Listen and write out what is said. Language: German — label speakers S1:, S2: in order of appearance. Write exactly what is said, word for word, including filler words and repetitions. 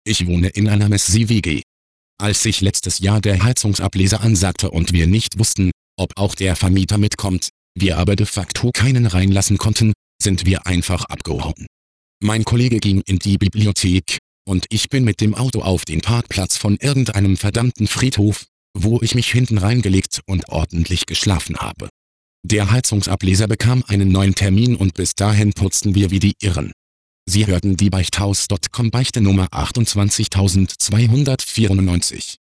S1: Ich wohne in einer Messi-W G. Als sich letztes Jahr der Heizungsableser ansagte und wir nicht wussten, ob auch der Vermieter mitkommt, wir aber de facto keinen reinlassen konnten, sind wir einfach abgehauen. Mein Kollege ging in die Bibliothek, und ich bin mit dem Auto auf den Parkplatz von irgendeinem verdammten Friedhof, wo ich mich hinten reingelegt und ordentlich geschlafen habe. Der Heizungsableser bekam einen neuen Termin und bis dahin putzten wir wie die Irren. Sie hörten die Beichthaus Punkt com Beichte Nummer achtundzwanzigtausendzweihundertvierundneunzig.